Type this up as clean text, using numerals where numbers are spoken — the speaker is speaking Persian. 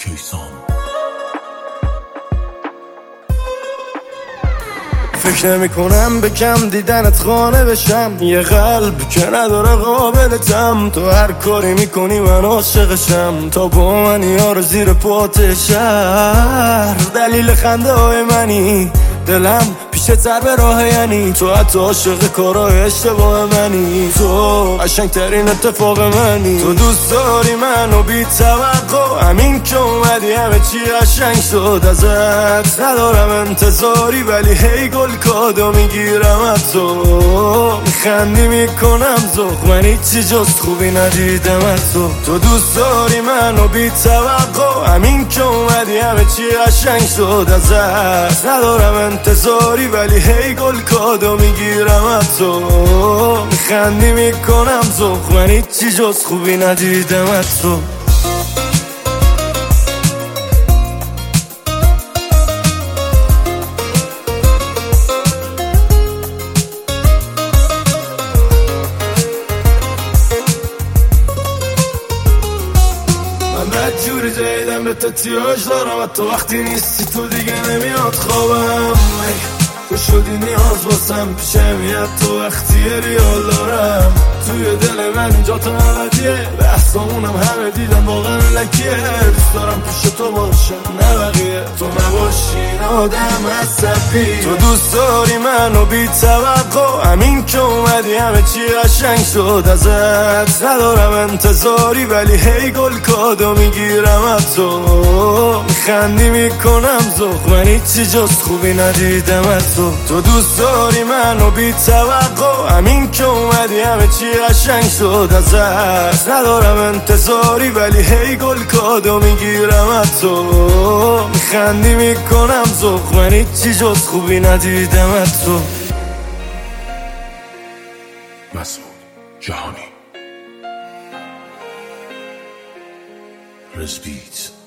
کیسان. فکر نمی کنم به کم دیدنت خانه بشم، یه قلب که نداره قابلتم. تو هر کاری میکنی من عاشقشم، تا با من یارو زیر پات شهر. دلیل خنده های منی، دلم پیشه تر به راه، یعنی تو حتی عاشق کارای اشتباه منی. تو قشنگ ترین اتفاق منی. تو دوست داری منو بی توقع، همین که اومدی همه چی قشنگ شد. ازت ندارم انتظاری، ولی هی گل کادو میگیرم از تو. میخندی میکنم ذوق، من هیچی جز خوبی ندیدم از تو. تو دوست داری منو بی توقع، همین که اومدی همه چی قشنگ شد. ازت ندارم انتظاری، ولی هی گل کادو میگیرم از تو. میخندی میکنم ذوق، من هیچی جز خوبی ندیدم از تو. جوری جایدم به تتیاج دارم، تو وقتی نیستی تو دیگه نمیاد خوابم. تو شدی نیاز واسم، پیشم یاد تو وقتی ریال دارم. توی دل من جا تا نبدیه، بحثامونم همه دیدم واقعا لکیه. دوست دارم پیش تو باشم نه بقیه، تو نباشین آدم عصبی. تو دوست داری منو بی توقع، همین که اومدی همه چی قشنگ شد. ازت ندارم انتظاری، ولی هی گل کادو میگیرم از تو. میخندی میکنم ذوق، من هیچی جز خوبی ندیدم از تو. تو دوست داری منو بی توقع، همین که اومدی همه چی قشنگ شد. ازت ندارم انتظاری، ولی هی گل کادو میگیرم از تو. میخندی میکنم ذوق، من هیچی جز خوبی ندیدم از تو. مسعود جهانی. رزبیت